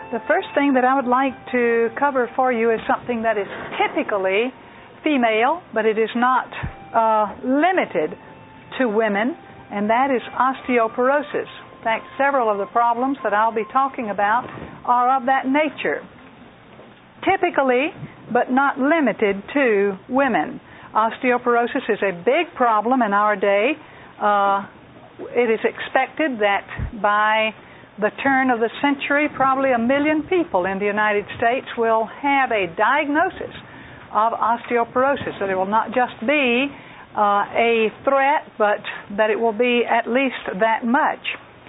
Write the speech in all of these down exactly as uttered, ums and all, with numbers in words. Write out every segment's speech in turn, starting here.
The first thing that I would like to cover for you is something that is typically female, but it is not uh, limited to women, and that is osteoporosis. In fact, several of the problems that I'll be talking about are of that nature. Typically, but not limited to women. Osteoporosis is a big problem in our day. Uh, it is expected that by the turn of the century, probably a million people in the United States will have a diagnosis of osteoporosis. So it will not just be uh, a threat, but that it will be at least that much.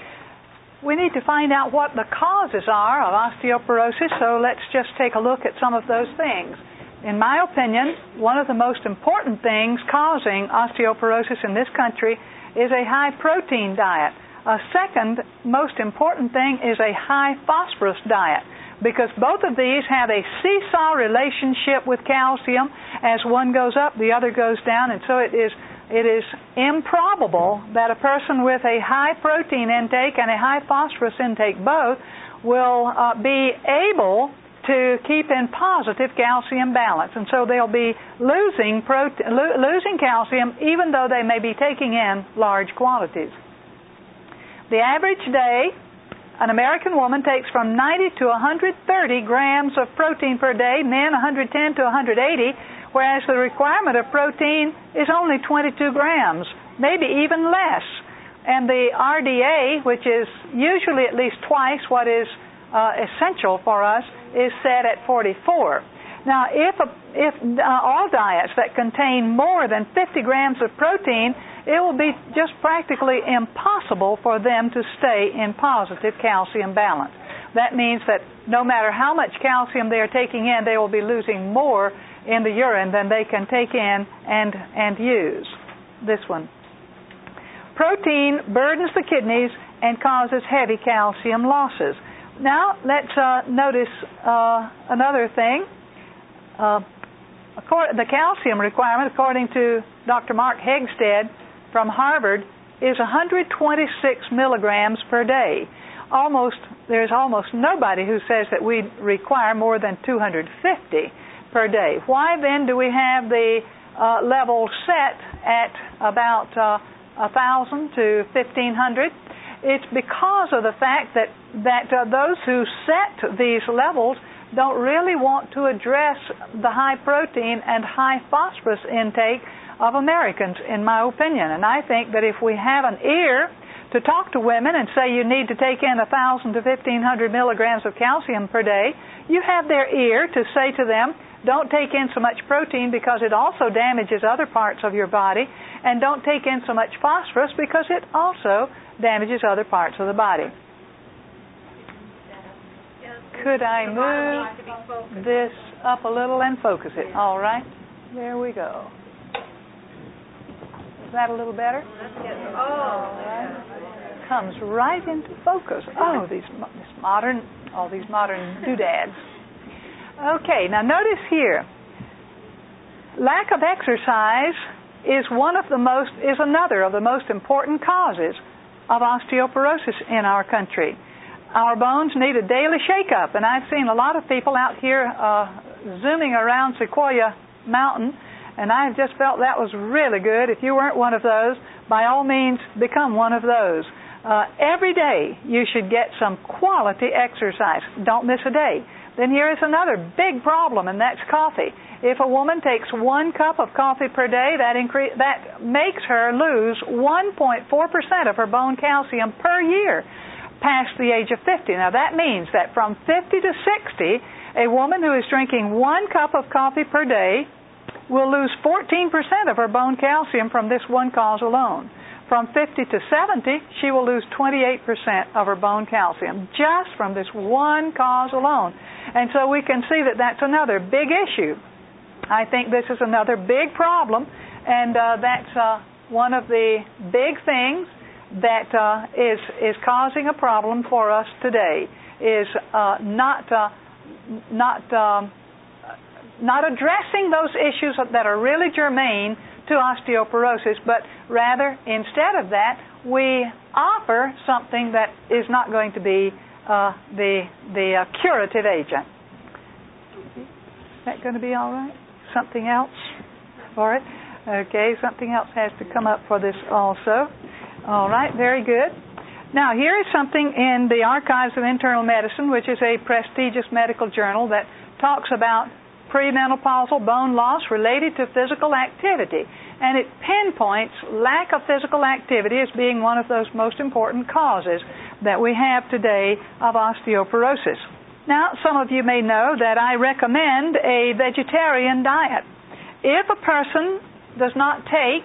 We need to find out what the causes are of osteoporosis, so let's just take a look at some of those things. In my opinion, one of the most important things causing osteoporosis in this country is a high-protein diet. A second most important thing is a high-phosphorus diet, because both of these have a seesaw relationship with calcium. As one goes up, the other goes down, and so it is It is improbable that a person with a high protein intake and a high phosphorus intake both will uh, be able to keep in positive calcium balance. And so they'll be losing, prote- lo- losing calcium even though they may be taking in large quantities. The average day, an American woman takes from ninety to one hundred thirty grams of protein per day, men one hundred ten to one hundred eighty, whereas the requirement of protein is only twenty-two grams, maybe even less. And the R D A, which is usually at least twice what is uh, essential for us, is set at forty-four. Now, if, a, if uh, all diets that contain more than fifty grams of protein, it will be just practically impossible for them to stay in positive calcium balance. That means that no matter how much calcium they are taking in, they will be losing more in the urine than they can take in and, and use. This one. Protein burdens the kidneys and causes heavy calcium losses. Now, let's uh, notice uh, another thing. Uh, the calcium requirement, according to Doctor Mark Hegstead from Harvard, is one hundred twenty-six milligrams per day. Almost, there's almost nobody who says that we require more than two hundred fifty per day. Why then do we have the uh, level set at about uh, one thousand to fifteen hundred? It's because of the fact that, that uh, those who set these levels don't really want to address the high protein and high phosphorus intake of Americans, in my opinion. And I think that if we have an ear to talk to women and say you need to take in one thousand to fifteen hundred milligrams of calcium per day, you have their ear to say to them, don't take in so much protein because it also damages other parts of your body, and don't take in so much phosphorus because it also damages other parts of the body. Could I move this up a little and focus it? All right. There we go. Is that a little better? All right. Comes right into focus. Oh, these this modern, all these modern doodads. Okay, now notice here, lack of exercise is one of the most, is another of the most important causes of osteoporosis in our country. Our bones need a daily shake-up, and I've seen a lot of people out here uh, zooming around Sequoia Mountain, and I just felt that was really good. If you weren't one of those, by all means, become one of those. Uh, every day you should get some quality exercise. Don't miss a day. Then here is another big problem, and that's coffee. If a woman takes one cup of coffee per day, that incre- that makes her lose one point four percent of her bone calcium per year past the age of fifty. Now that means that from fifty to sixty, a woman who is drinking one cup of coffee per day will lose fourteen percent of her bone calcium from this one cause alone. From fifty to seventy, she will lose twenty-eight percent of her bone calcium just from this one cause alone. And so we can see that that's another big issue. I think this is another big problem, and uh, that's uh, one of the big things that uh, is is causing a problem for us today, is uh, not uh, not um, not addressing those issues that are really germane to osteoporosis, but rather, instead of that, we offer something that is not going to be uh, uh, the, the uh, curative agent. Is that going to be all right? Something else for it? Okay, something else has to come up for this also. All right, very good. Now, here is something in the Archives of Internal Medicine, which is a prestigious medical journal that talks about premenopausal bone loss related to physical activity. And it pinpoints lack of physical activity as being one of those most important causes that we have today of osteoporosis. Now, some of you may know that I recommend a vegetarian diet. If a person does not take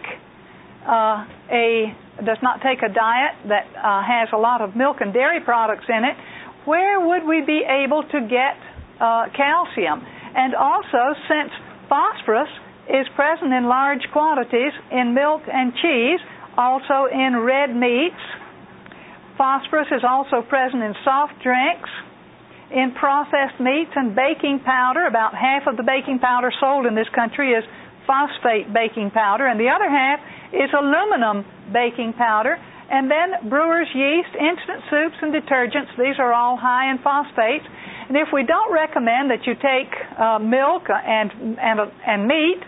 uh, a does not take a diet that uh, has a lot of milk and dairy products in it, where would we be able to get uh, calcium? And also, since phosphorus is present in large quantities in milk and cheese, also in red meats, phosphorus is also present in soft drinks, in processed meats and baking powder. About half of the baking powder sold in this country is phosphate baking powder, and the other half is aluminum baking powder. And then brewer's yeast, instant soups, and detergents, these are all high in phosphates. And if we don't recommend that you take uh, milk and, and, and meat,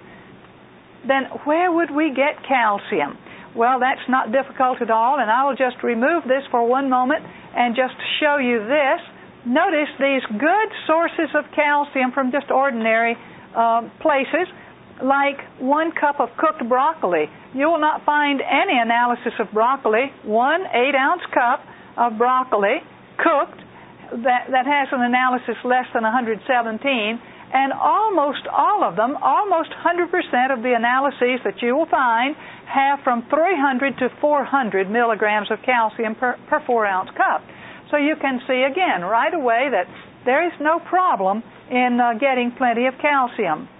then where would we get calcium? Well, that's not difficult at all, and I will just remove this for one moment and just show you this. Notice these good sources of calcium from just ordinary uh, places, like one cup of cooked broccoli. You will not find any analysis of broccoli, one eight-ounce cup of broccoli cooked that, that has an analysis less than one hundred seventeen, and almost all of them, almost one hundred percent of the analyses that you will find have from three hundred to four hundred milligrams of calcium per, per four-ounce cup. So you can see again right away that there is no problem in uh, getting plenty of calcium.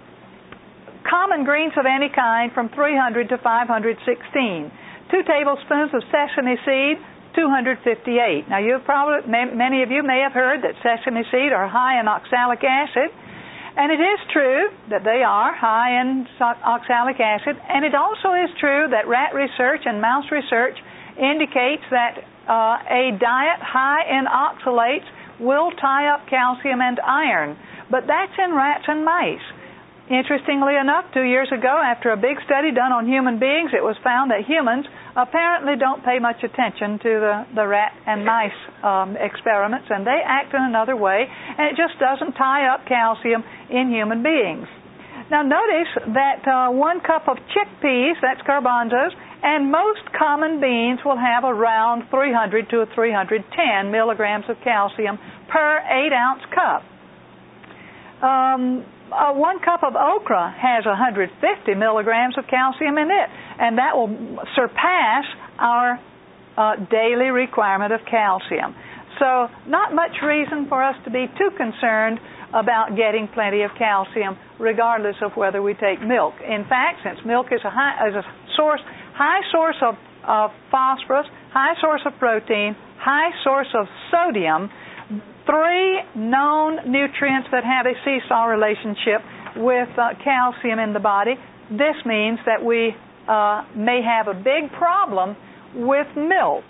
Common greens of any kind from three hundred to five hundred sixteen. Two tablespoons of sesame seed, two hundred fifty-eight. Now, you've probably, many of you may have heard that sesame seed are high in oxalic acid, and it is true that they are high in oxalic acid, and it also is true that rat research and mouse research indicates that uh, a diet high in oxalates will tie up calcium and iron, but that's in rats and mice. Interestingly enough, two years ago, after a big study done on human beings, it was found that humans apparently don't pay much attention to the, the rat and mice um, experiments, and they act in another way, and it just doesn't tie up calcium in human beings. Now notice that uh, one cup of chickpeas, that's garbanzos, and most common beans will have around three hundred to three hundred ten milligrams of calcium per eight-ounce cup. Um, Uh, one cup of okra has one hundred fifty milligrams of calcium in it, and that will surpass our uh, daily requirement of calcium. So not much reason for us to be too concerned about getting plenty of calcium, regardless of whether we take milk. In fact, since milk is a high, is a source, high source of, of phosphorus, high source of protein, high source of sodium, three known nutrients that have a seesaw relationship with uh, calcium in the body, this means that we uh, may have a big problem with milk.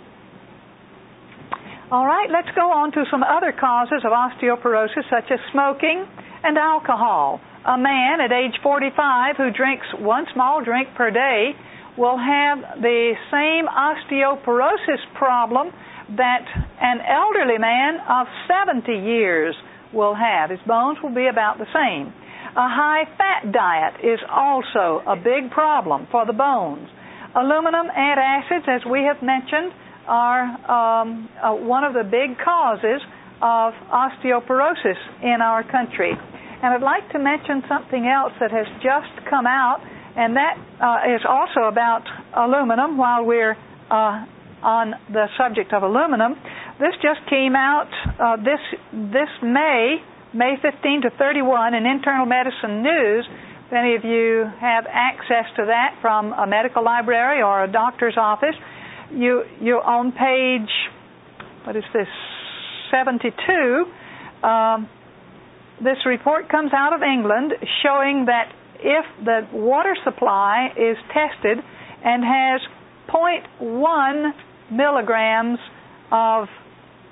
All right, let's go on to some other causes of osteoporosis, such as smoking and alcohol. A man at age forty-five who drinks one small drink per day will have the same osteoporosis problem that an elderly man of seventy years will have. His bones will be about the same. A high-fat diet is also a big problem for the bones. Aluminum antacids, as we have mentioned, are um, uh, one of the big causes of osteoporosis in our country. And I'd like to mention something else that has just come out, and that uh, is also about aluminum while we're uh, on the subject of aluminum. This just came out uh, this this May, May fifteenth to thirty-first in Internal Medicine News. If any of you have access to that from a medical library or a doctor's office, you you on page, what is this, seventy-two, um, this report comes out of England showing that if the water supply is tested and has zero point one milligrams of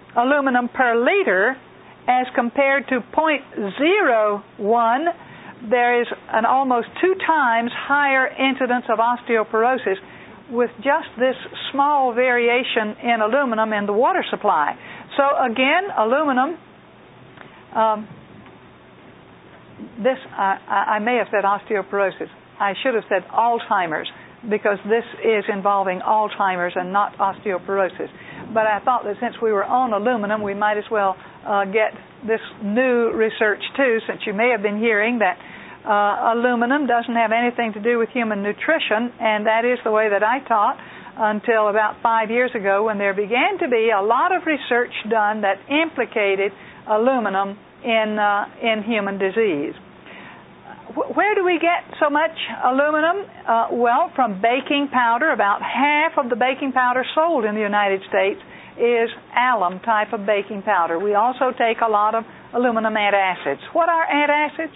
aluminum per liter as compared to zero point zero one, there is an almost two times higher incidence of osteoporosis with just this small variation in aluminum in the water supply. So again, aluminum, um, this, I, I may have said osteoporosis. I should have said Alzheimer's, because this is involving Alzheimer's and not osteoporosis. But I thought that since we were on aluminum, we might as well uh, get this new research too, since you may have been hearing that uh, aluminum doesn't have anything to do with human nutrition, and that is the way that I taught until about five years ago, when there began to be a lot of research done that implicated aluminum in uh, in human disease. Where do we get so much aluminum? Uh, well, from baking powder. About half of the baking powder sold in the United States is alum type of baking powder. We also take a lot of aluminum antacids. What are antacids?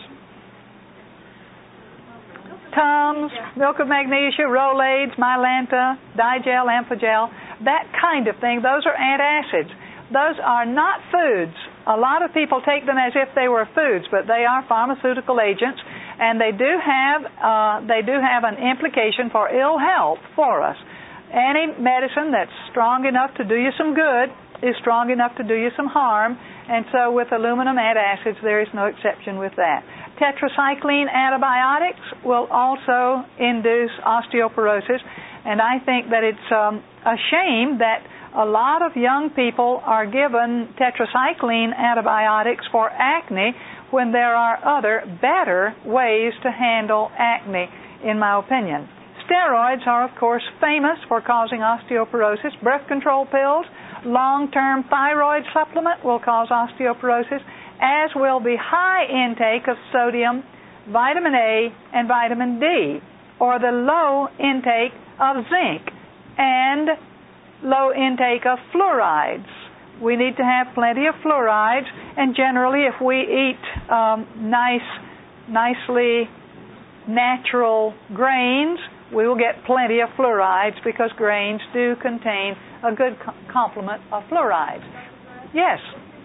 Tums, milk of magnesia, Rolaids, Mylanta, Digel, Amphigel, that kind of thing. Those are antacids. Those are not foods. A lot of people take them as if they were foods, but they are pharmaceutical agents, and they do have uh, they do have an implication for ill health for us. Any medicine that's strong enough to do you some good is strong enough to do you some harm, and so with aluminum antacids, there is no exception with that. Tetracycline antibiotics will also induce osteoporosis, and I think that it's um, a shame that a lot of young people are given tetracycline antibiotics for acne when there are other, better ways to handle acne, in my opinion. Steroids are, of course, famous for causing osteoporosis. Birth control pills, long-term thyroid supplement will cause osteoporosis, as will the high intake of sodium, vitamin A, and vitamin D, or the low intake of zinc and low intake of fluorides. We need to have plenty of fluorides, and generally if we eat um, nice, nicely natural grains, we will get plenty of fluorides, because grains do contain a good co- complement of fluorides. Yes?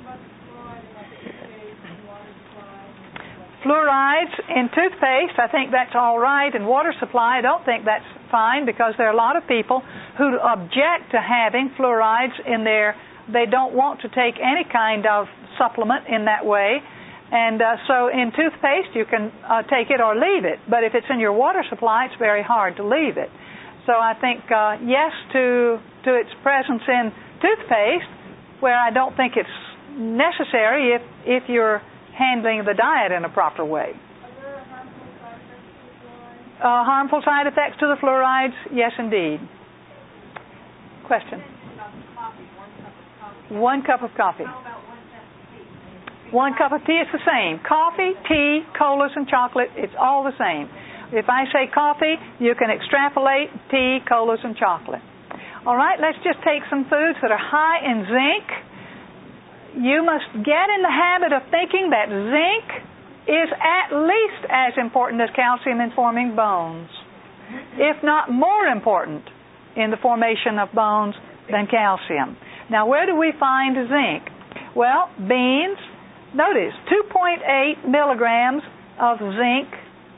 Fluorides in toothpaste, I think that's all right. In water supply, I don't think that's fine, because there are a lot of people who object to having fluorides in their, they don't want to take any kind of supplement in that way. And uh, so in toothpaste, you can uh, take it or leave it. But if it's in your water supply, it's very hard to leave it. So I think uh, yes to to its presence in toothpaste, where I don't think it's necessary if, if you're handling the diet in a proper way. Are there harmful side effects to the fluorides? Uh, harmful side effects to the fluorides? Yes, indeed. Question? Coffee, one cup of coffee. One cup of coffee. How about one cup of tea? One cup of tea is the same. Coffee, tea, colas, and chocolate, it's all the same. If I say coffee, you can extrapolate tea, colas, and chocolate. All right, let's just take some foods that are high in zinc. You must get in the habit of thinking that zinc is at least as important as calcium in forming bones, if not more important in the formation of bones than calcium. Now, where do we find zinc? Well, beans. Notice, two point eight milligrams of zinc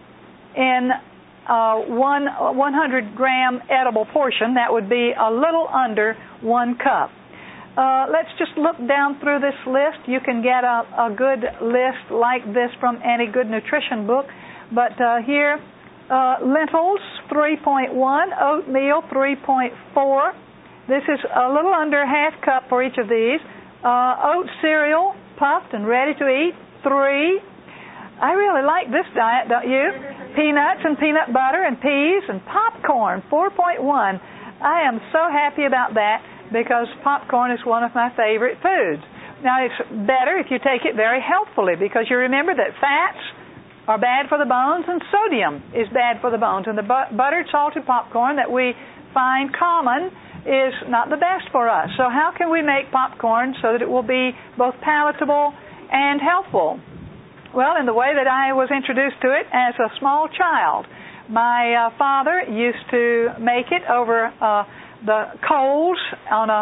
in uh, one one hundred gram edible portion. That would be a little under one cup. Uh, let's just look down through this list. You can get a, a good list like this from any good nutrition book. But uh, here, uh, lentils, three point one, oatmeal, three point four. This is a little under half cup for each of these. Uh, oat cereal, puffed and ready to eat, three. I really like this diet, don't you? Peanuts and peanut butter and peas and popcorn, four point one. I am so happy about that, because popcorn is one of my favorite foods. Now, it's better if you take it very healthfully, because you remember that fats are bad for the bones and sodium is bad for the bones. And the bu- buttered, salted popcorn that we find common is not the best for us. So how can we make popcorn so that it will be both palatable and healthful? Well, in the way that I was introduced to it as a small child. My uh, father used to make it over uh, the coals on a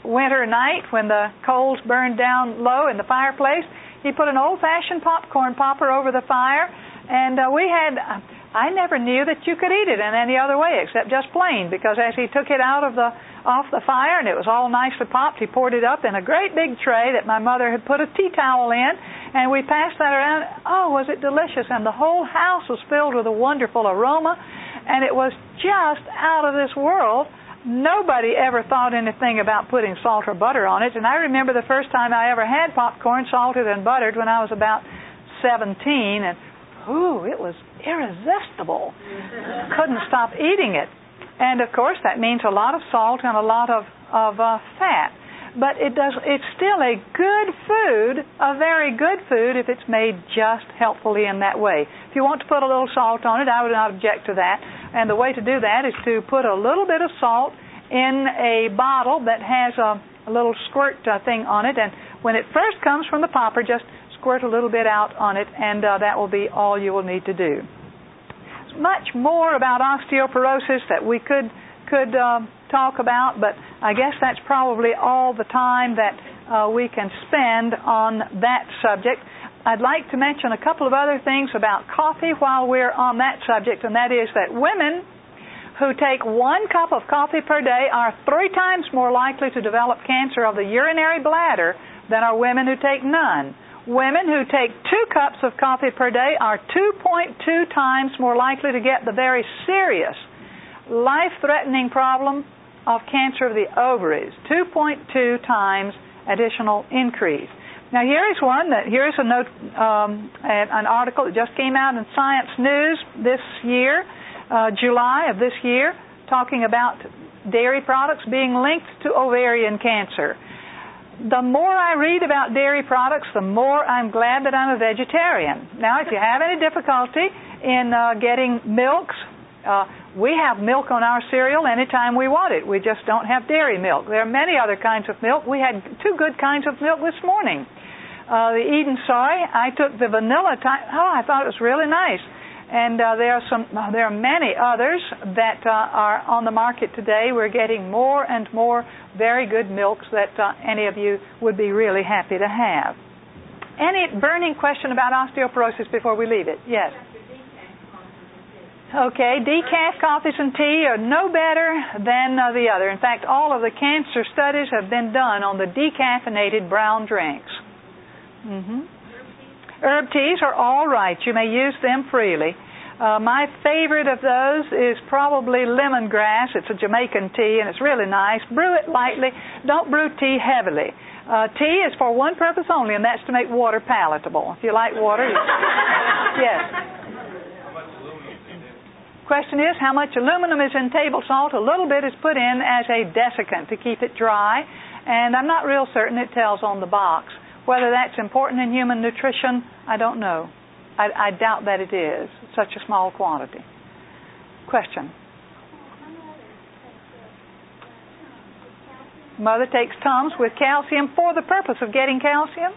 winter night when the coals burned down low in the fireplace, he put an old-fashioned popcorn popper over the fire, and uh, we had, I never knew that you could eat it in any other way except just plain, because as he took it out of the off the fire and it was all nicely popped, he poured it up in a great big tray that my mother had put a tea towel in, and we passed that around. Oh, was it delicious, and the whole house was filled with a wonderful aroma, and it was just out of this world. Nobody ever thought anything about putting salt or butter on it, and I remember the first time I ever had popcorn salted and buttered when I was about seventeen, and ooh, it was irresistible. Couldn't stop eating it. And of course that means a lot of salt and a lot of, of uh, fat. But it does it's still a good food, a very good food if it's made just helpfully in that way. If you want to put a little salt on it, I would not object to that. And the way to do that is to put a little bit of salt in a bottle that has a, a little squirt uh, thing on it, and when it first comes from the popper, just squirt a little bit out on it, and uh, that will be all you will need to do. There's much more about osteoporosis that we could could uh, talk about, but I guess that's probably all the time that uh, we can spend on that subject. I'd like to mention a couple of other things about coffee while we're on that subject, and that is that women who take one cup of coffee per day are three times more likely to develop cancer of the urinary bladder than are women who take none. Women who take two cups of coffee per day are two point two times more likely to get the very serious, life-threatening problem of cancer of the ovaries. two point two times additional increase. Now here is one that here is a note, um, an article that just came out in Science News this year, uh, July of this year, talking about dairy products being linked to ovarian cancer. The more I read about dairy products, the more I'm glad that I'm a vegetarian. Now, if you have any difficulty in uh, getting milks, uh, we have milk on our cereal anytime we want it. We just don't have dairy milk. There are many other kinds of milk. We had two good kinds of milk this morning. Uh, the Eden Soy, I took the vanilla type. Oh, I thought it was really nice. And uh, there are some. Uh, there are many others that uh, are on the market today. We're getting more and more very good milks that uh, any of you would be really happy to have. Any burning question about osteoporosis before we leave it? Yes. Okay, decaf coffees and tea are no better than uh, the other. In fact, all of the cancer studies have been done on the decaffeinated brown drinks. Mm-hmm. Herb teas are all right. You may use them freely. Uh, my favorite of those is probably lemongrass. It's a Jamaican tea, and it's really nice. Brew it lightly. Don't brew tea heavily. Uh, tea is for one purpose only, and that's to make water palatable. If you like water, you... Yes. Question is, how much aluminum is in table salt? A little bit is put in as a desiccant to keep it dry, and I'm not real certain it tells on the box. Whether that's important in human nutrition, I don't know. I, I doubt that it is, such a small quantity. Question? Mother takes Tums with calcium for the purpose of getting calcium?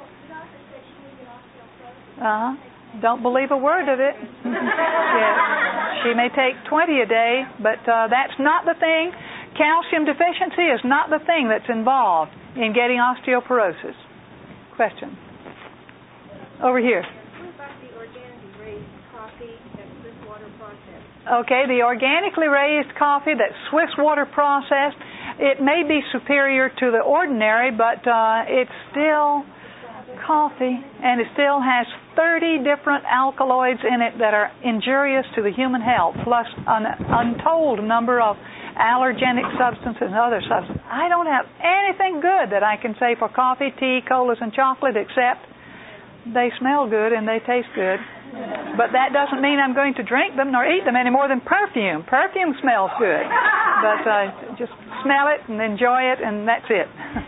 Uh-huh. Don't believe a word of it. Yes. She may take twenty a day, but uh, that's not the thing. Calcium deficiency is not the thing that's involved in getting osteoporosis. Question. Over here. What about the organically raised coffee that's Swiss water processed? Okay, the organically raised coffee that's Swiss water processed, it may be superior to the ordinary, but uh, it's still coffee, and it still has thirty different alkaloids in it that are injurious to the human health, plus an untold number of allergenic substances and other substances. I don't have anything good that I can say for coffee, tea, colas, and chocolate except they smell good and they taste good. But that doesn't mean I'm going to drink them nor eat them any more than perfume. Perfume smells good. But uh, just smell it and enjoy it, and that's it.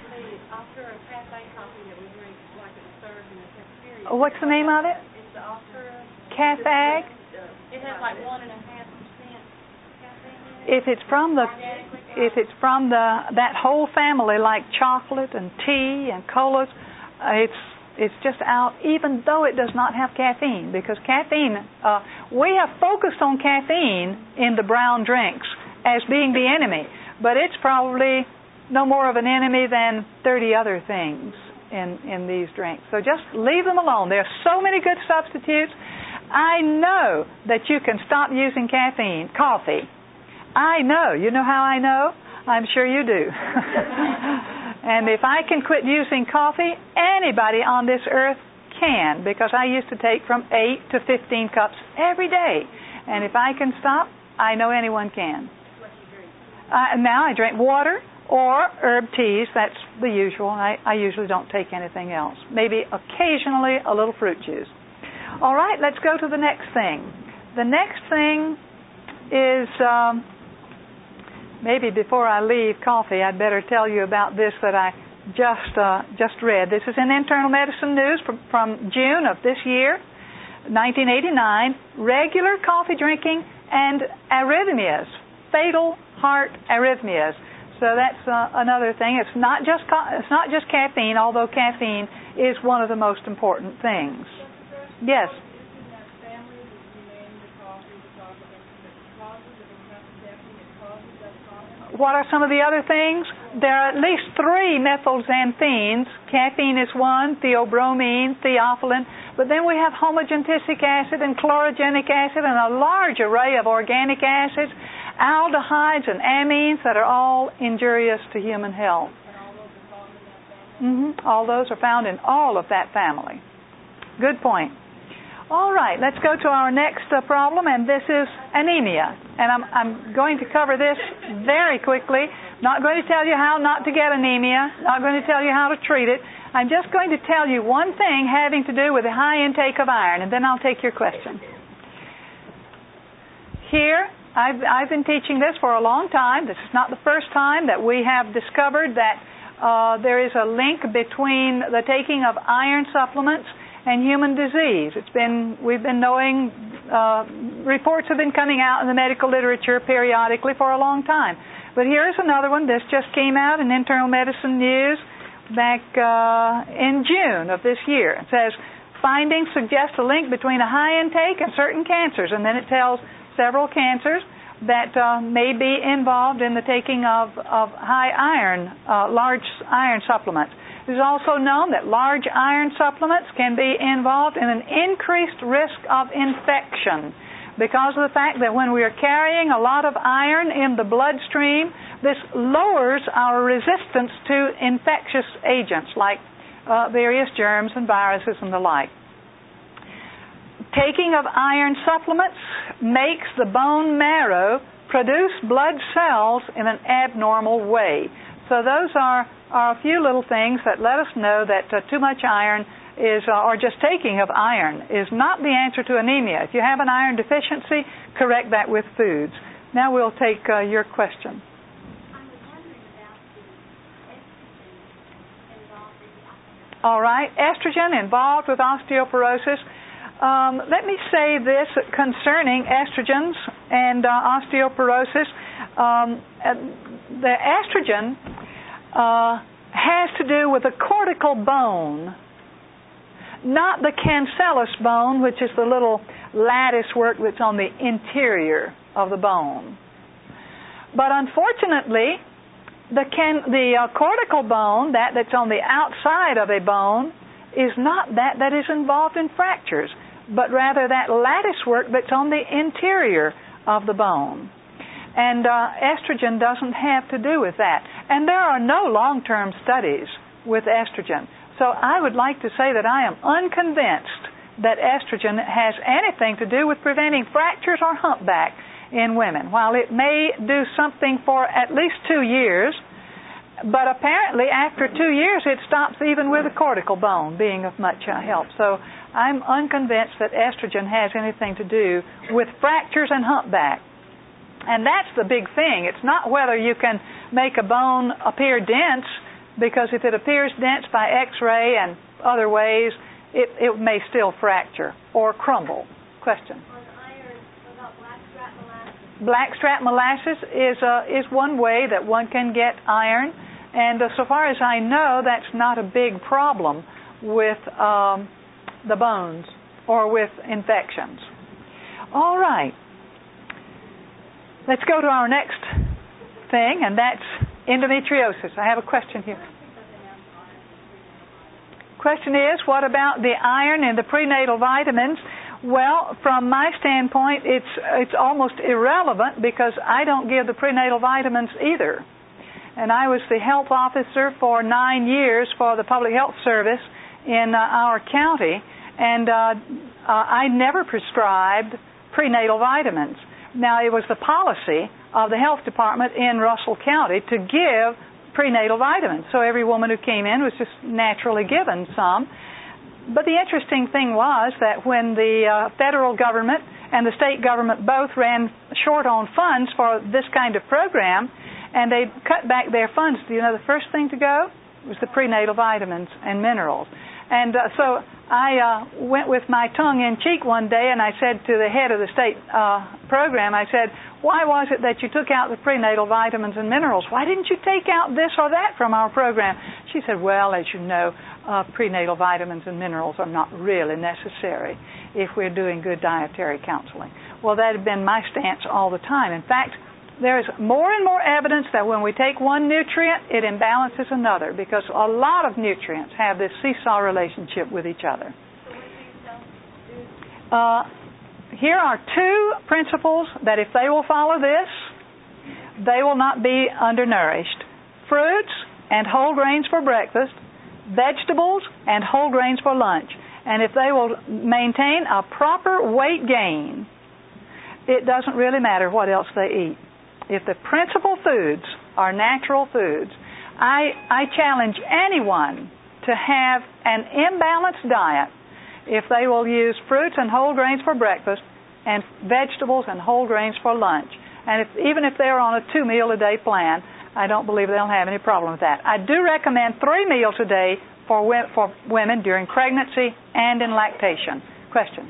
What's the name of it? It's the Altura. Cathag? It has like one and a half percent caffeine. If it's from the, if it's from the that whole family, like chocolate and tea and colas, uh, it's it's just out. Even though it does not have caffeine, because caffeine, uh, we have focused on caffeine in the brown drinks as being the enemy, but it's probably no more of an enemy than thirty other things in, in these drinks. So just leave them alone. There are so many good substitutes. I know that you can stop using caffeine, coffee. I know. You know how I know? I'm sure you do. And if I can quit using coffee, anybody on this earth can, because I used to take from eight to fifteen cups every day. And if I can stop, I know anyone can. Uh, now I drink water or herb teas. That's the usual. I, I usually don't take anything else. Maybe occasionally a little fruit juice. All right, let's go to the next thing. The next thing is, um, maybe before I leave coffee, I'd better tell you about this that I just uh, just read. This is in Internal Medicine News from, from June of this year, nineteen eighty-nine. Regular coffee drinking and arrhythmias, fatal heart arrhythmias. So that's uh, another thing. It's not just co- it's not just caffeine, although caffeine is one of the most important things. Yes. What are some of the other things? There are at least three methylxanthines. Caffeine is one, theobromine, theophylline. But then we have homogentisic acid and chlorogenic acid and a large array of organic acids, aldehydes and amines that are all injurious to human health. Mm-hmm. All those are found in all of that family. Good point. All right, let's go to our next uh, problem, and this is anemia. And I'm, I'm going to cover this very quickly. Not going to tell you how not to get anemia. Not going to tell you how to treat it. I'm just going to tell you one thing having to do with the high intake of iron, and then I'll take your question. Here, I've, I've been teaching this for a long time. This is not the first time that we have discovered that uh, there is a link between the taking of iron supplements and human disease. It's been we've been knowing uh, reports have been coming out in the medical literature periodically for a long time. But here's another one. This just came out in Internal Medicine News back uh, in June of this year. It says findings suggest a link between a high intake and certain cancers, and then it tells several cancers that uh, may be involved in the taking of, of high iron, uh, large iron supplements. It is also known that large iron supplements can be involved in an increased risk of infection because of the fact that when we are carrying a lot of iron in the bloodstream, this lowers our resistance to infectious agents like uh, various germs and viruses and the like. Taking of iron supplements makes the bone marrow produce blood cells in an abnormal way. So those are, are a few little things that let us know that uh, too much iron is, uh, or just taking of iron, is not the answer to anemia. If you have an iron deficiency, correct that with foods. Now we'll take uh, your question. All right, estrogen involved with osteoporosis. Um, let me say this concerning estrogens and uh, osteoporosis. Um, uh, the estrogen uh, has to do with the cortical bone, not the cancellous bone, which is the little lattice work that's on the interior of the bone. But unfortunately, the, can, the uh, cortical bone, that, that's on the outside of a bone, is not that that is involved in fractures, but rather that lattice work that's on the interior of the bone. And uh, estrogen doesn't have to do with that. And there are no long-term studies with estrogen. So I would like to say that I am unconvinced that estrogen has anything to do with preventing fractures or humpback in women. While it may do something for at least two years, but apparently after two years it stops even with the cortical bone being of much uh, help. So I'm unconvinced that estrogen has anything to do with fractures and humpback. And that's the big thing. It's not whether you can make a bone appear dense, because if it appears dense by X-ray and other ways, it, it may still fracture or crumble. Question? On iron, what about blackstrap molasses? Blackstrap molasses is, uh, is one way that one can get iron. And uh, so far as I know, that's not a big problem with um, the bones or with infections. All right. Let's go to our next thing, and that's Endometriosis. I have a question here. Question is, what about the iron in the prenatal vitamins? Well, from my standpoint, it's it's almost irrelevant because I don't give the prenatal vitamins either. And I was the health officer for nine years for the Public Health Service in uh, our county, and uh, uh, I never prescribed prenatal vitamins. Now, it was the policy of the health department in Russell County to give prenatal vitamins. So every woman who came in was just naturally given some. But the interesting thing was that when the uh, federal government and the state government both ran short on funds for this kind of program, and they cut back their funds, do you know the first thing to go was the prenatal vitamins and minerals. And uh, so I uh, went with my tongue in cheek one day, and I said to the head of the state uh, program, I said, why was it that you took out the prenatal vitamins and minerals? Why didn't you take out this or that from our program? She said, well, as you know, uh, prenatal vitamins and minerals are not really necessary if we're doing good dietary counseling. Well, that had been my stance all the time. In fact, there's more and more evidence that when we take one nutrient, it imbalances another, because a lot of nutrients have this seesaw relationship with each other. Uh, here are two principles that if they will follow this, they will not be undernourished. Fruits and whole grains for breakfast, vegetables and whole grains for lunch. And if they will maintain a proper weight gain, it doesn't really matter what else they eat. If the principal foods are natural foods, I, I challenge anyone to have an imbalanced diet if they will use fruits and whole grains for breakfast and vegetables and whole grains for lunch. And if, even if they're on a two-meal-a-day plan, I don't believe they'll have any problem with that. I do recommend three meals a day for, for women during pregnancy and in lactation. Question?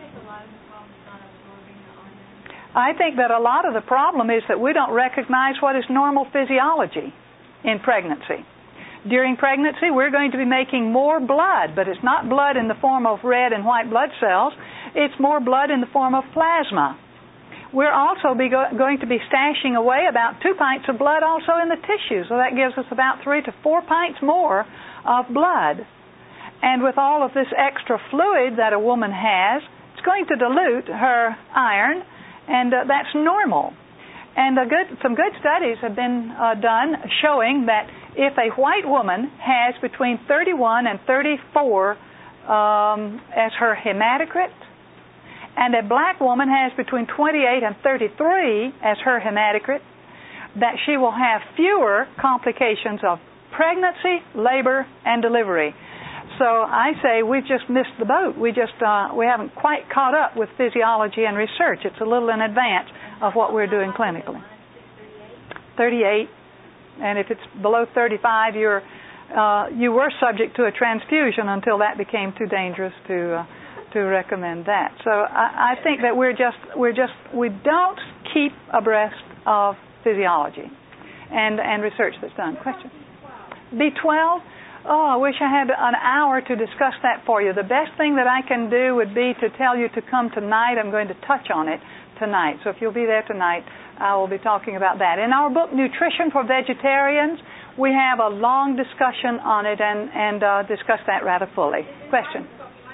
I think that a lot of the problem is that we don't recognize what is normal physiology in pregnancy. During pregnancy, we're going to be making more blood, but it's not blood in the form of red and white blood cells. It's more blood in the form of plasma. We're also be go- going to be stashing away about two pints of blood also in the tissue, so that gives us about three to four pints more of blood. And with all of this extra fluid that a woman has, it's going to dilute her iron, and uh, that's normal. And a good, some good studies have been uh, done showing that if a white woman has between thirty-one and thirty-four um, as her hematocrit, and a black woman has between twenty-eight and thirty-three as her hematocrit, that she will have fewer complications of pregnancy, labor, and delivery. So I say we've just missed the boat. We just uh, we haven't quite caught up with physiology and research. It's a little in advance of what we're doing clinically. thirty-eight, and if it's below thirty-five, you're uh, you were subject to a transfusion until that became too dangerous to uh, to recommend that. So I, I think that we're just we're just we don't keep abreast of physiology and and research that's done. Question? B twelve. Oh, I wish I had an hour to discuss that for you. The best thing that I can do would be to tell you to come tonight. I'm going to touch on it tonight. So if you'll be there tonight, I will be talking about that. In our book, Nutrition for Vegetarians, we have a long discussion on it and, and uh, discuss that rather fully. Question?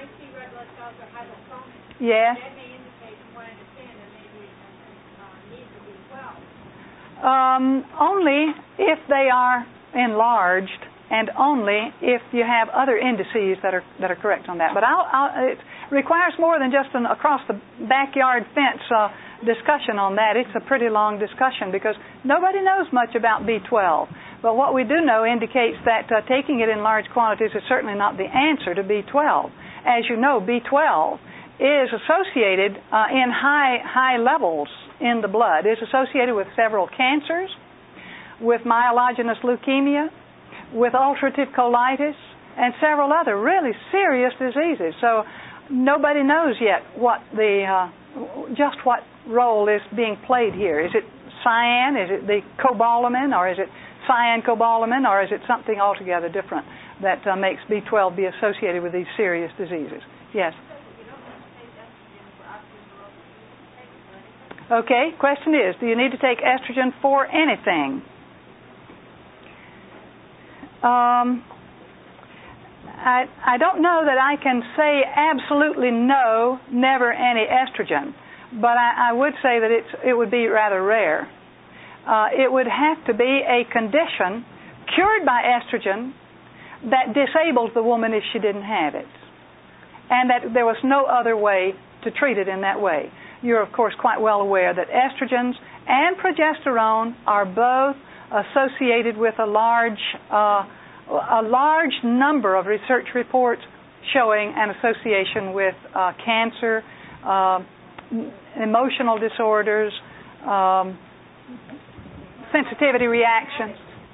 Yes? Um, only if they are enlarged, and only if you have other indices that are that are correct on that. But I'll, I'll, it requires more than just an across the backyard fence uh, discussion on that. It's a pretty long discussion because nobody knows much about B twelve. But what we do know indicates that uh, taking it in large quantities is certainly not the answer to B twelve. As you know, B twelve is associated uh, in high high levels in the blood, is associated with several cancers, with myelogenous leukemia, with ulcerative colitis, and several other really serious diseases. So nobody knows yet what the uh, just what role is being played here. Is it cyan? Is it the cobalamin? Or is it cyan-cobalamin? Or is it something altogether different that uh, makes B twelve be associated with these serious diseases? Yes? Okay, question is, do you need to take estrogen for anything? Um, I, I don't know that I can say absolutely no, never any estrogen, but I, I would say that it's, it would be rather rare. Uh, it would have to be a condition cured by estrogen that disables the woman if she didn't have it, and that there was no other way to treat it in that way. You're, of course, quite well aware that estrogens and progesterone are both associated with a large uh, a large number of research reports showing an association with uh, cancer, uh, emotional disorders, um, sensitivity reactions.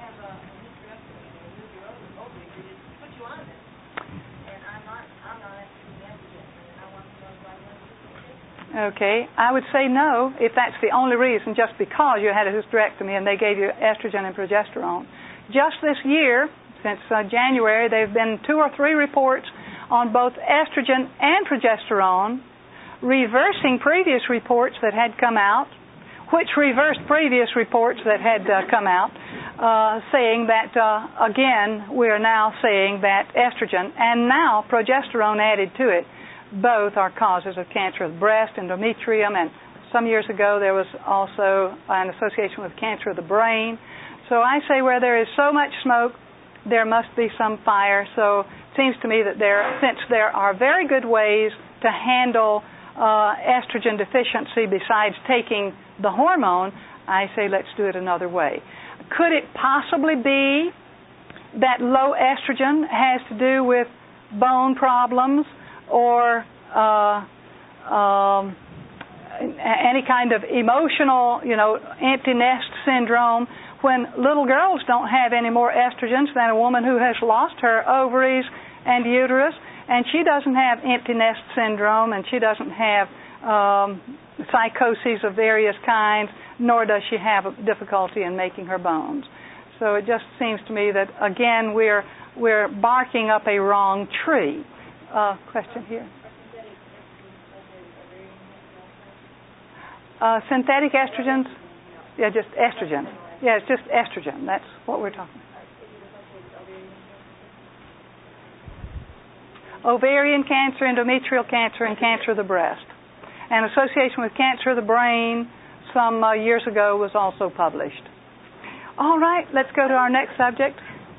Okay, I would say no if that's the only reason, just because you had a hysterectomy and they gave you estrogen and progesterone. Just this year, since uh, January, there have been two or three reports on both estrogen and progesterone, reversing previous reports that had come out, which reversed previous reports that had uh, come out, uh, saying that, uh, again, we are now saying that estrogen and now progesterone added to it, both are causes of cancer of the breast, endometrium, and some years ago there was also an association with cancer of the brain. So I say where there is so much smoke, there must be some fire. So it seems to me that there, since there are very good ways to handle uh, estrogen deficiency besides taking the hormone, I say let's do it another way. Could it possibly be that low estrogen has to do with bone problems or uh, um, any kind of emotional, you know, empty nest syndrome, when little girls don't have any more estrogens than a woman who has lost her ovaries and uterus, and she doesn't have empty nest syndrome, and she doesn't have um, psychoses of various kinds, nor does she have a difficulty in making her bones. So it just seems to me that, again, we're we're barking up a wrong tree. Uh, question here. Uh, synthetic estrogens? Yeah, just estrogen. Yeah, it's just estrogen. That's what we're talking about. Ovarian cancer, endometrial cancer, and cancer of the breast. An association with cancer of the brain some uh, years ago was also published. All right, let's go to our next subject.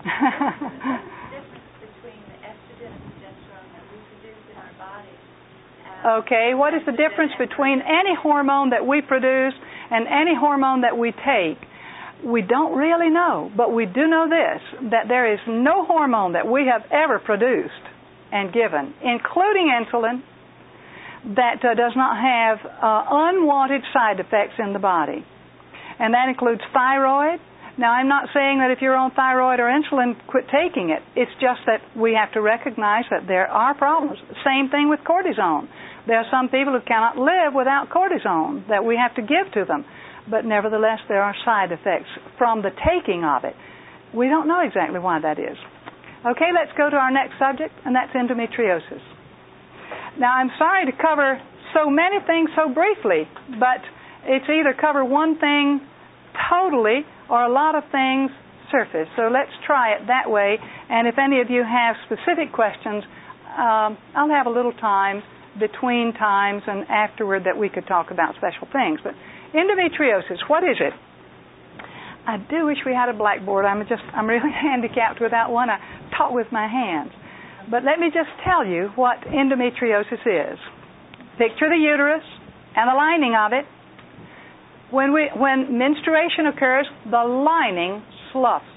Okay, what is the difference between any hormone that we produce and any hormone that we take? We don't really know, but we do know this, that there is no hormone that we have ever produced and given, including insulin, that uh, does not have uh, unwanted side effects in the body. And that includes thyroid. Now, I'm not saying that if you're on thyroid or insulin, quit taking it. It's just that we have to recognize that there are problems. Same thing with cortisone. There are some people who cannot live without cortisone that we have to give to them. But nevertheless, there are side effects from the taking of it. We don't know exactly why that is. Okay, let's go to our next subject, and that's endometriosis. Now, I'm sorry to cover so many things so briefly, but it's either cover one thing totally or a lot of things surface. So let's try it that way, and if any of you have specific questions, um, I'll have a little time between times and afterward that we could talk about special things. But endometriosis, what is it? I do wish we had a blackboard. I'm just I'm really handicapped without one. I talk with my hands. But let me just tell you what endometriosis is. Picture the uterus and the lining of it. When we when menstruation occurs, the lining sloughs.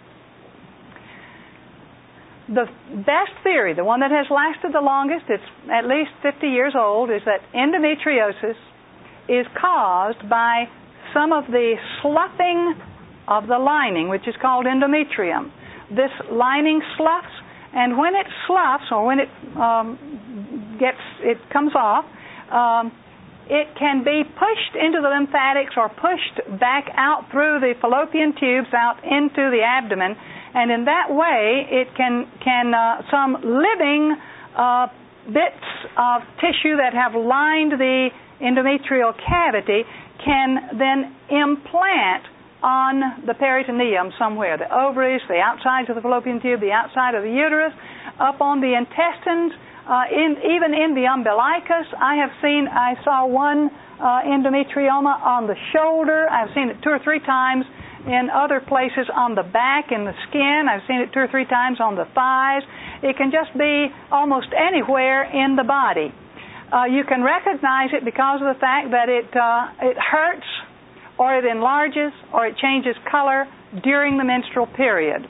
The best theory, the one that has lasted the longest, it's at least fifty years old, is that endometriosis is caused by some of the sloughing of the lining, which is called endometrium. This lining sloughs, and when it sloughs, or when it um, gets, it comes off, um, it can be pushed into the lymphatics or pushed back out through the fallopian tubes out into the abdomen, and in that way, it can can uh, some living uh, bits of tissue that have lined the endometrial cavity can then implant on the peritoneum somewhere, the ovaries, the outsides of the fallopian tube, the outside of the uterus, up on the intestines, uh, in, even in the umbilicus. I have seen, I saw one uh, endometrioma on the shoulder. I've seen it two or three times in other places on the back, in the skin. I've seen it two or three times on the thighs. It can just be almost anywhere in the body. Uh, you can recognize it because of the fact that it uh, it hurts, or it enlarges, or it changes color during the menstrual period.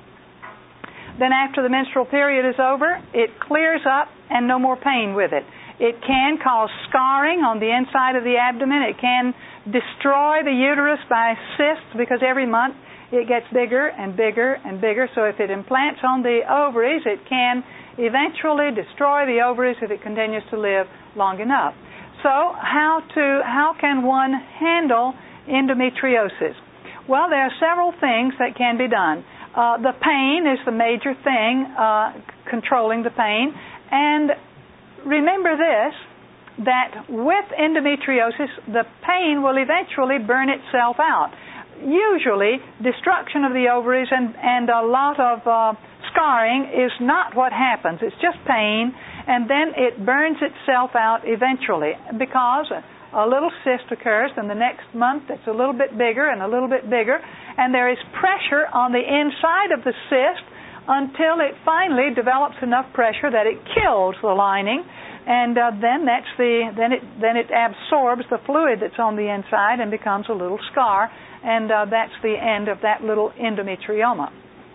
Then after the menstrual period is over, it clears up and no more pain with it. It can cause scarring on the inside of the abdomen. It can destroy the uterus by cysts, because every month it gets bigger and bigger and bigger. So if it implants on the ovaries, it can eventually destroy the ovaries if it continues to live long enough. So how to how can one handle endometriosis? Well, there are several things that can be done. Uh, the pain is the major thing, uh, controlling the pain. And remember this, that with endometriosis, the pain will eventually burn itself out. Usually, destruction of the ovaries and, and a lot of uh, scarring is not what happens. It's just pain, and then it burns itself out eventually, because a, a little cyst occurs, and the next month it's a little bit bigger and a little bit bigger, and there is pressure on the inside of the cyst until it finally develops enough pressure that it kills the lining. And uh, then that's the then it then it absorbs the fluid that's on the inside and becomes a little scar, and uh, that's the end of that little endometrioma.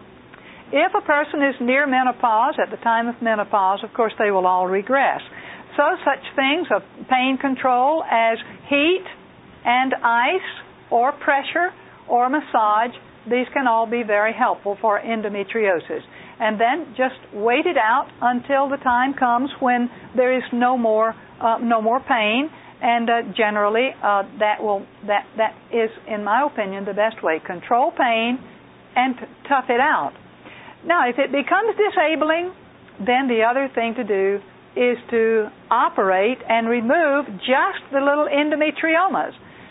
If a person is near menopause, at the time of menopause, of course they will all regress. So such things of pain control as heat and ice, or pressure, or massage, these can all be very helpful for endometriosis. And then just wait it out until the time comes when there is no more uh, no more pain, and uh, generally uh, that will that that is, in my opinion, the best way. Control pain and t- tough it out. Now, if it becomes disabling, then the other thing to do is to operate and remove just the little endometriomas.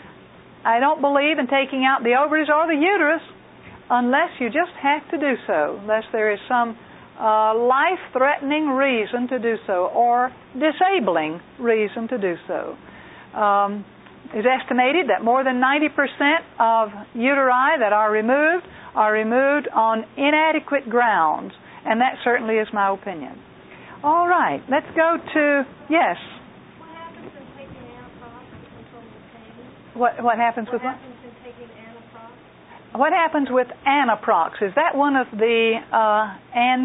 I don't believe in taking out the ovaries or the uterus unless you just have to do so, unless there is some uh, life-threatening reason to do so, or disabling reason to do so. Um, it's estimated that more than ninety percent of uteri that are removed are removed on inadequate grounds, and that certainly is my opinion. All right, let's go to, yes? What happens in taking Anaprox to control the pain? What, what happens what with what? What happens in taking Anaprox? What happens with Anaprox? Is that one of the uh,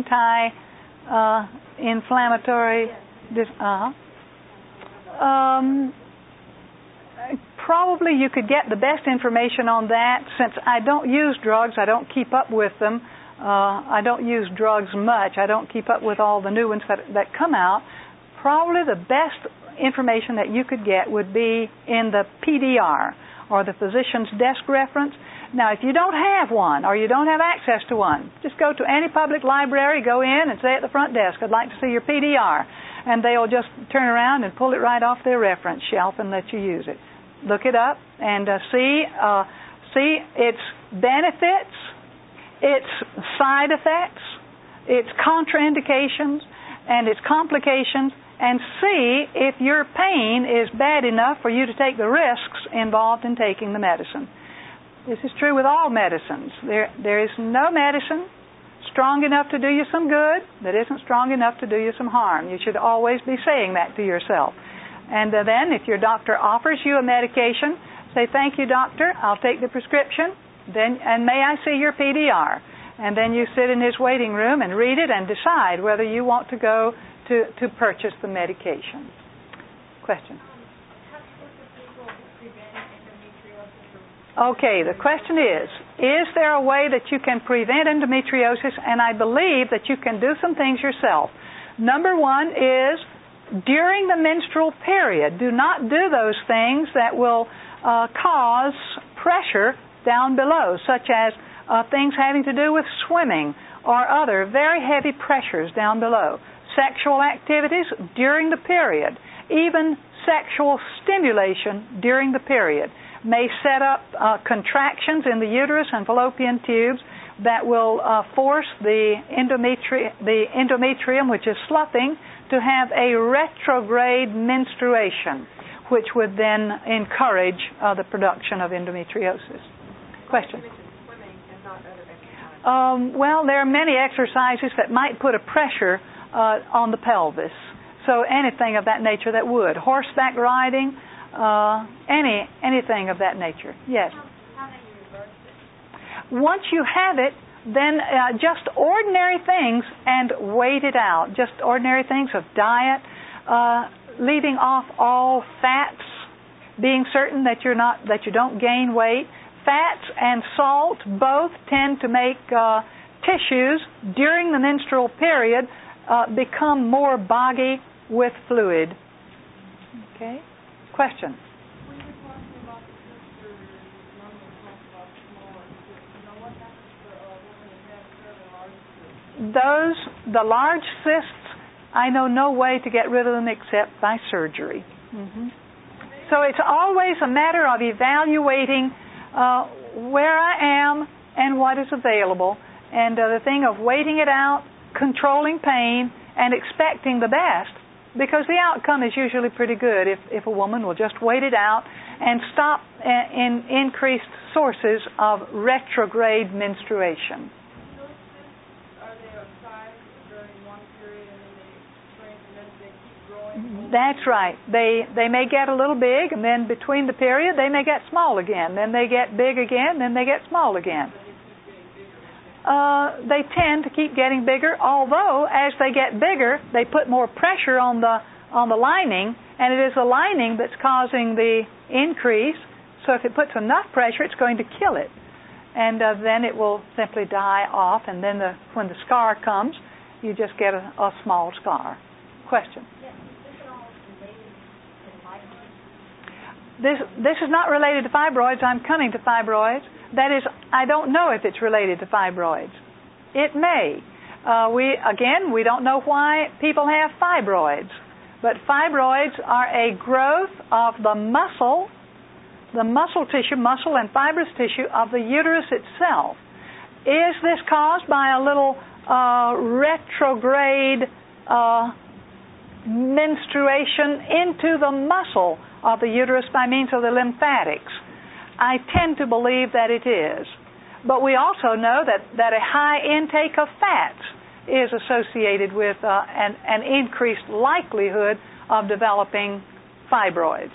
anti-inflammatory? Yes. Dis- uh-huh. Um, probably you could get the best information on that. Since I don't use drugs, I don't keep up with them. Uh, I don't use drugs much. I don't keep up with all the new ones that, that come out. Probably the best information that you could get would be in the P D R, or the physician's desk reference. Now, if you don't have one, or you don't have access to one, just go to any public library, go in and say at the front desk, I'd like to see your P D R. And they'll just turn around and pull it right off their reference shelf and let you use it. Look it up and uh, see, uh, see its benefits, its side effects, its contraindications, and its complications, and see if your pain is bad enough for you to take the risks involved in taking the medicine. This is true with all medicines. There, there is no medicine strong enough to do you some good that isn't strong enough to do you some harm. You should always be saying that to yourself. And uh, then if your doctor offers you a medication, say, thank you, doctor, I'll take the prescription, then, and may I see your P D R? And then you sit in his waiting room and read it and decide whether you want to go to, to purchase the medication. Question? Okay, the question is, is there a way that you can prevent endometriosis? And I believe that you can do some things yourself. Number one is, during the menstrual period, do not do those things that will uh, cause pressure down below, such as uh, things having to do with swimming or other very heavy pressures down below. Sexual activities during the period, even sexual stimulation during the period. may set up uh, contractions in the uterus and fallopian tubes that will uh, force the, endometri- the endometrium, which is sloughing, to have a retrograde menstruation, which would then encourage uh, the production of endometriosis. Question? Um, well, there are many exercises that might put a pressure uh, on the pelvis. So anything of that nature that would. Horseback riding, uh, any anything of that nature. Yes. How do you reverse it? Once you have it, then uh, just ordinary things and wait it out. Just ordinary things of diet, uh, leaving off all fats, being certain that you're not that you don't gain weight. Fats and salt both tend to make uh, tissues during the menstrual period uh, become more boggy with fluid. Okay? Question? We were talking about the sister, one was talking about smaller cysts. You know, what happens to a woman who has fairly large cysts? Those, the large cysts, I know no way to get rid of them except by surgery. Mm-hmm. So it's always a matter of evaluating uh, where I am and what is available, and uh, the thing of waiting it out, controlling pain, and expecting the best, because the outcome is usually pretty good if, if a woman will just wait it out and stop in increased sources of retrograde menstruation. Those cysts, are they of size during one period and then they shrink and then they keep growing? That's right. They they may get a little big, and then between the period they may get small again. Then they get big again, then they get small again. Uh, they tend to keep getting bigger, although as they get bigger, they put more pressure on the on the lining, and it is the lining that's causing the increase. So if it puts enough pressure, it's going to kill it, and uh, then it will simply die off. And then the, when the scar comes, you just get a, a small scar. Question? Yes, is this at all related to fibroids? This this is not related to fibroids. I'm coming to fibroids. That is, I don't know if it's related to fibroids. It may. Uh, we again, we don't know why people have fibroids, but fibroids are a growth of the muscle, the muscle tissue, muscle and fibrous tissue of the uterus itself. Is this caused by a little uh, retrograde uh, menstruation into the muscle of the uterus by means of the lymphatics? I tend to believe that it is. But we also know that, that a high intake of fats is associated with uh, an, an increased likelihood of developing fibroids.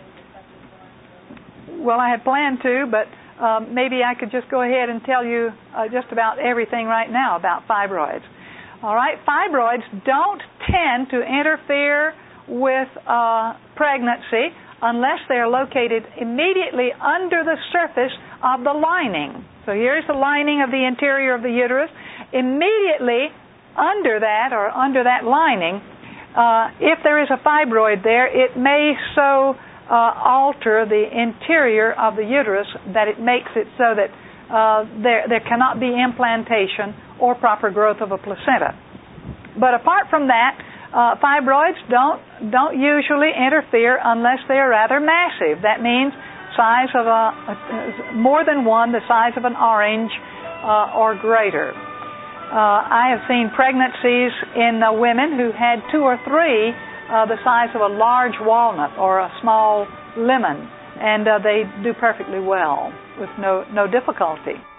Well, I had planned to, but um, maybe I could just go ahead and tell you uh, just about everything right now about fibroids. All right, fibroids don't tend to interfere with uh, pregnancy unless they are located immediately under the surface of the lining. So here's the lining of the interior of the uterus. Immediately under that, or under that lining, uh, if there is a fibroid there, it may so uh, alter the interior of the uterus that it makes it so that uh, there, there cannot be implantation or proper growth of a placenta. But apart from that, Uh, fibroids don't don't usually interfere unless they are rather massive. That means size of a, a more than one, the size of an orange uh, or greater. Uh, I have seen pregnancies in uh, women who had two or three uh, the size of a large walnut or a small lemon, and uh, they do perfectly well with no no difficulty.